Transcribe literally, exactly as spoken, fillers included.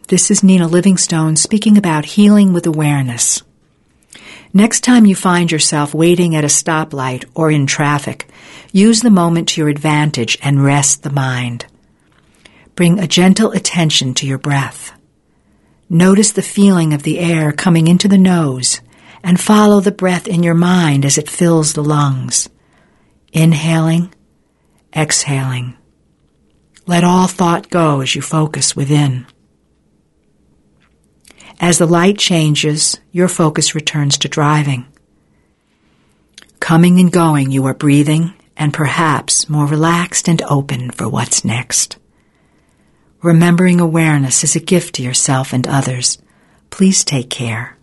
This is Nina Livingstone speaking about healing with awareness. Next time you find yourself waiting at a stoplight or in traffic, use the moment to your advantage and rest the mind. Bring a gentle attention to your breath. Notice the feeling of the air coming into the nose and follow the breath in your mind as it fills the lungs. Inhaling, exhaling. Let all thought go as you focus within. As the light changes, your focus returns to driving. Coming and going, you are breathing and perhaps more relaxed and open for what's next. Remembering awareness is a gift to yourself and others. Please take care.